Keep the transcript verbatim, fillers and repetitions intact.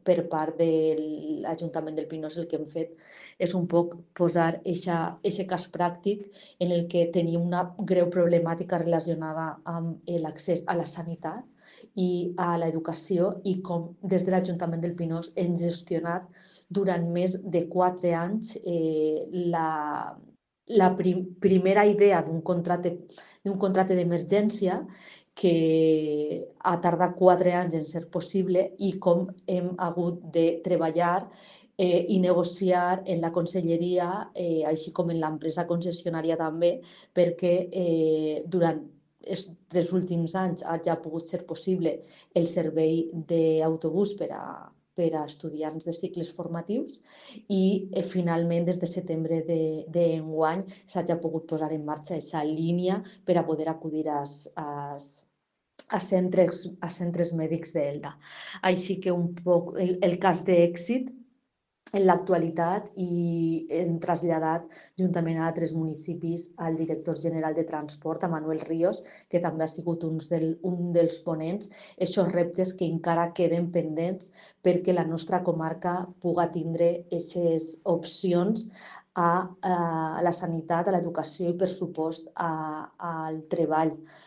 per part de l'Ajuntament del Pinós el que hem fet és un poc posar aquest cas pràctic en el que tenim una greu problemàtica relacionada amb l'accés a la sanitat i a l'educació i com des de l'Ajuntament del Pinós hem gestionat durant més de quatre anys eh, la, la prim, primera idea d'un contracte, d'un contracte d'emergència que ha tardat quatre anys en ser possible i com hem hagut de treballar eh, i negociar en la conselleria, eh, així com en l'empresa concessionària també, perquè eh, durant els tres últims anys hagi pogut ser possible el servei d'autobús per a, per a estudiants de cicles formatius i eh, finalment des de setembre d'enguany de, s'hagi pogut posar en marxa aquesta línia per a poder acudir als, als, a centres, a centres mèdics d'Elda. Així que un poc el, el cas d'èxit en l'actualitat i hem traslladat juntament a altres municipis al director general de transport, a Manuel Ríos, que també ha sigut un, del, un dels ponents, aquests reptes que encara queden pendents perquè la nostra comarca puga tindre aquestes opcions a, a la sanitat, a l'educació i, per supost, a, al treball.